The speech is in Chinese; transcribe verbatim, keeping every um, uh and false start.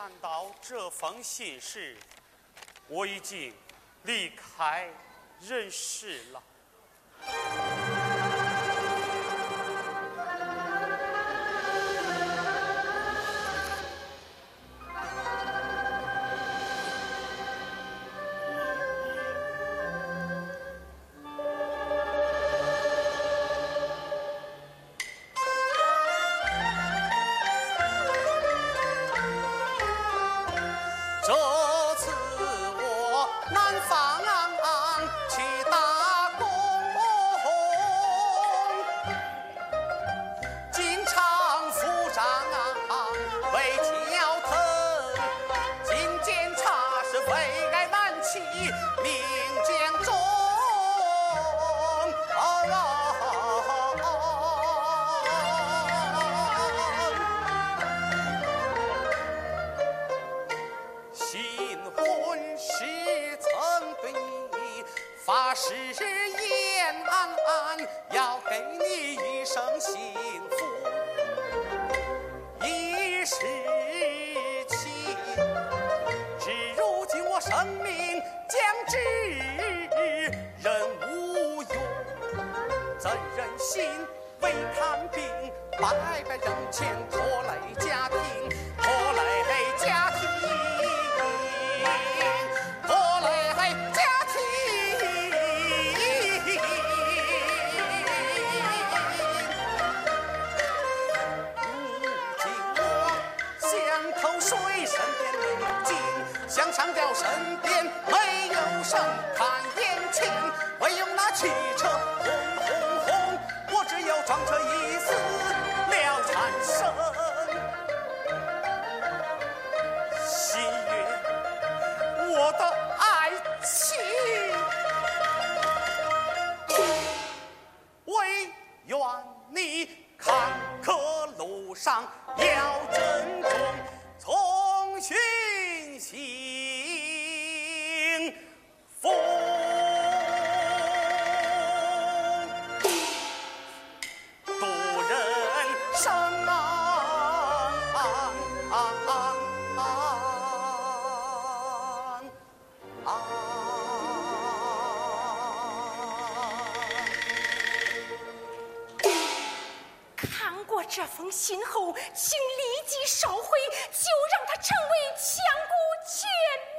看到这封信时，我已经离开人世了。这次我南方去打工，经常副长为交腾，经检查是非该难起命将中。发誓言要给你一生幸福一世情，至如今我生命将至，人无用，怎忍心为看病白白扔钱拖累家庭，拖累家庭。想上吊身边没有神，看眼前唯有那汽车轰轰轰，我只有撞车一死了缠身。心愿我的爱情，唯愿你坎坷路上要珍重，从寻幸福。渡人生啊啊啊啊！ 看过这封信后，请立即烧毁，就让它成为千古绝